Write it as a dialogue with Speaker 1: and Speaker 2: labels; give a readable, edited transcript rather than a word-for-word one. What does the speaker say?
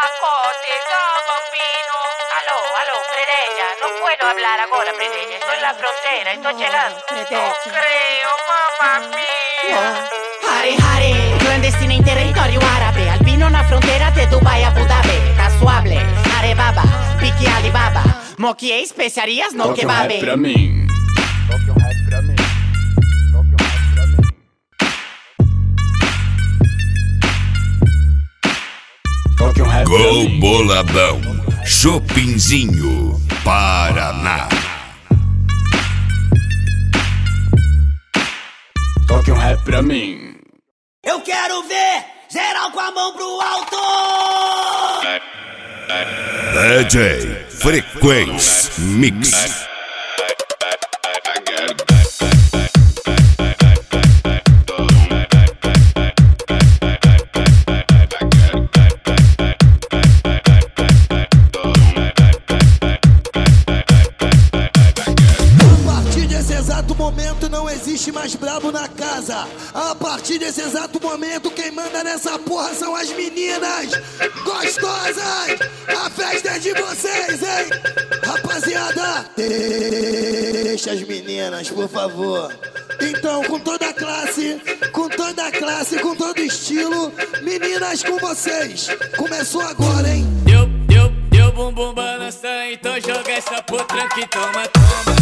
Speaker 1: Acótese, bambino. Aló, Predella. No puedo hablar ahora, Predella. Estoy en la frontera, estoy llegando. No creo, mamma mia.
Speaker 2: Hare Hare, clandestina em território árabe, albino na fronteira de Dubai a Abu Dhabi. Casuable, Arebaba, pique Alibaba, moque especiarias no
Speaker 3: Toque um
Speaker 2: kebab.
Speaker 3: rap pra mim. Toque um rap pra mim. Toque um rap pra mim. Toque um rap pra
Speaker 4: Gol
Speaker 3: mim.
Speaker 4: Boladão, Chopinzinho, Paraná.
Speaker 3: Toque um rap pra mim.
Speaker 5: Eu quero ver geral com a mão pro alto!
Speaker 4: DJ Frequência Mix.
Speaker 6: A partir desse exato momento não existe mais brabo na casa. A partir desse exato momento quem manda nessa porra são as meninas gostosas. A festa é de vocês, hein? Rapaziada, deixa as meninas, por favor. Então, com toda a classe, com todo estilo, meninas com vocês. Começou agora, hein?
Speaker 7: Deu bumbum balança, então joga essa potranca e toma, toma.